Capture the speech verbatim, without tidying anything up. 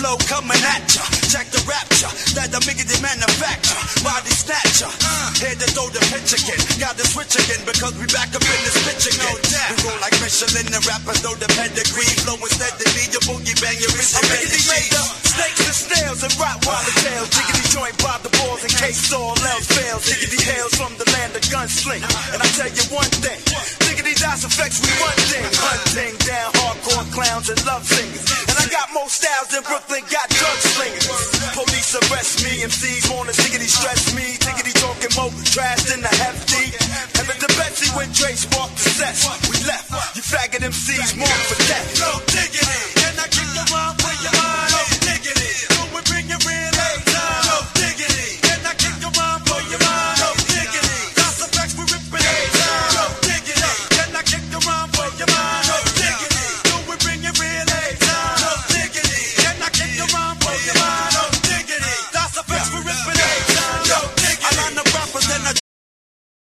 flow coming at ya. Check the rapture that the miggity manufacture. Body snatcher, here to throw the pitch again. Got to switch again because we back up in this bitch again. No doubt. We roll like Michelin, the rappers know the pedigree. Flowing steadily, your boogie bang, your wrist and ready. Made up snakes and snails and Rottweiler tails. Diggity joint by the balls in case all else fails. Diggity hails from the land of gunsling. And I tell you one thing, diggity dice effects we one thing. Hunting down hardcore clowns and love singers. And I got more styles than Brooklyn got drug slingers. Police arrest me, M Cs wanna diggity stress me. Diggity talking more trash than the hefty. Heaven to Betsy when Dre sparked the set. We left, you faggot M Cs marked for death. Go dig it.